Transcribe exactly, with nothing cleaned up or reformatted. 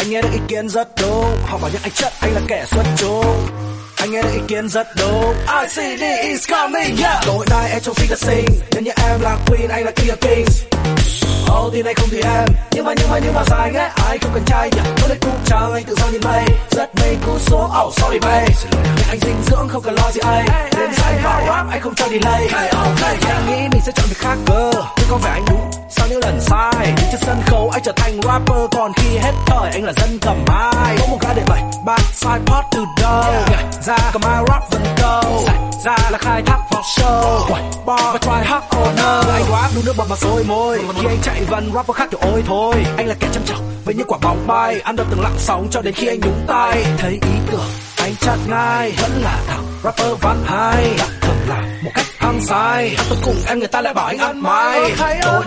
Anh nghe được ý kiến rất đúng, họ bảo những anh chất anh là kẻ xuất chúng. Anh nghe được ý kiến rất đúng, I see the is coming, yeah. Tối nay em trông xinh thật xinh, nên như em là queen, anh là king of kings. Oh, tin anh không thì em, nhưng mà nhưng mà nhưng mà sao anh ấy, ai không cần trai nhỉ? Tôi đây cũng chào anh tự do nhìn mây, rất mê cú số, oh sorry babe. Nhưng anh dinh dưỡng không cần lo gì ai, nên sao anh bảo rap anh không cho delay. Anh nghĩ mình sẽ chọn việc khác cơ, nhưng có vẻ anh đúng sau những lần sai. Nhưng trên sân khấu anh trở thành rapper, còn khi hết thời anh là dân cầm mai. Có một gã để bảy ba side part từ đầu, ra cầm ai rap vẫn câu, ra là khai thác vào show, bar và try hard or no. Anh rap đúng nước bọt mà sôi môi, khi anh chạy vần rapper khác kiểu ôi thôi. Anh là kẻ chăm chọc với những quả bóng bay, ăn đập từng lặng sóng cho đến khi anh nhúng tay. Thấy ý tưởng anh chặt ngay, vẫn là thằng rapper văn hay, đã thầm làm một cách hăng say. Tôi cùng em người ta lại bảo anh ăn mày.